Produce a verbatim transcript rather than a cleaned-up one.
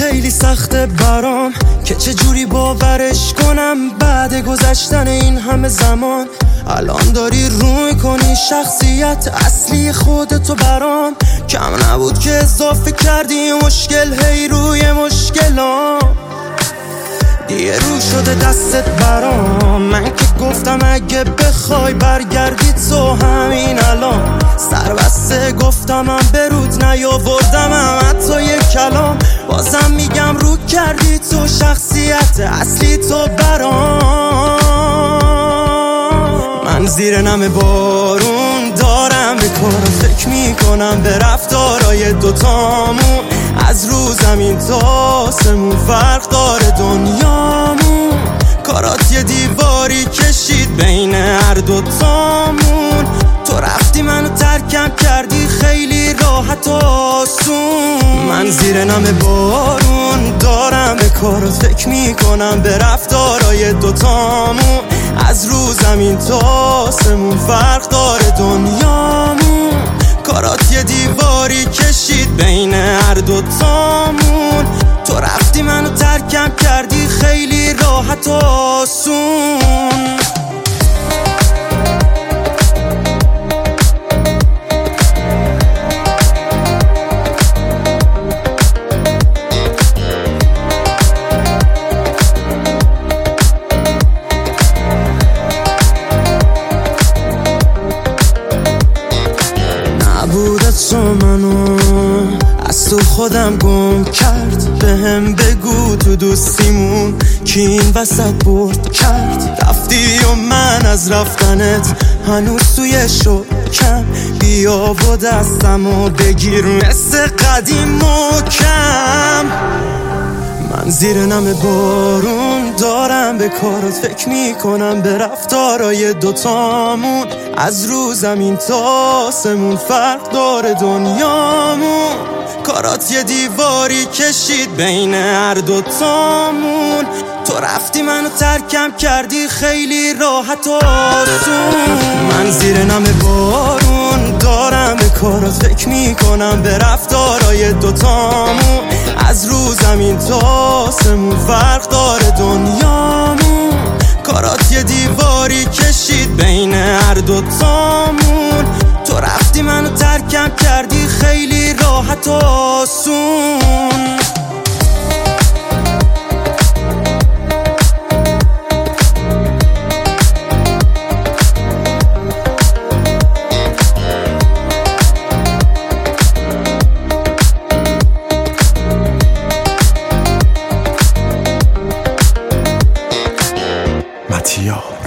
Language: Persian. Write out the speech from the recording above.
خیلی سخته برام که چجوری باورش کنم بعد گذشتن این همه زمان. الان داری روی کنی شخصیت اصلی خودتو برام. کم نبود که اضافه کردی مشکل هی روی مشکلام. دیگه رو شده دستت برام. من که گفتم اگه بخوای برگردی تو همین الان. سر بسته گفتم من برود نیاوردم هم حتی یک کلام. بازم میگم رو کردی تو شخصیت اصلی تو برام. من زیر نم بارون دارم به کار فکر میکنم به رفتارای دوتامون. از رو زمین تا آسمون فرق داره دنیامون. کارات یه دیواری کشید بین هر دوتامون. تو رفتی منو ترکم کردی خیلی راحت و آسون. من زیر نم بارون دارم به کارات فکر میکنم به رفتارای دوتامون. از رو زمین تا آسمون فرق داره دنیامون. کارات یه دیواری کشید بین هر دوتامون. تو رفتی منو ترکم کردی خیلی راحت و آسون. نبودت تو منو از تو خودم گم کرد. به هم بگو تو دوستیمون کی این وسط برد کرد. رفتی و من از رفتنت هنوز توی شکم. بیا و دستمو بگیر مثل قدیم محکم. من زیر نم بارون دارم به کارات فکر میکنم به رفتارای دوتامون. از رو زمین تا آسمون فرق داره دنیامون. کارات یه دیواری کشید بین هر دوتامون. تو رفتی منو ترکم کردی خیلی راحت و آسون. من زیر نم بارون دارم به کارات فکر میکنم به رفتارای دوتامون. از رو زمین تا آسمون فرق داره دنیامون. کارات یه دیواری کشید بین هر دوتامون. تو رفتی منو ترکم کردی خیلی راحت و آسون. متیا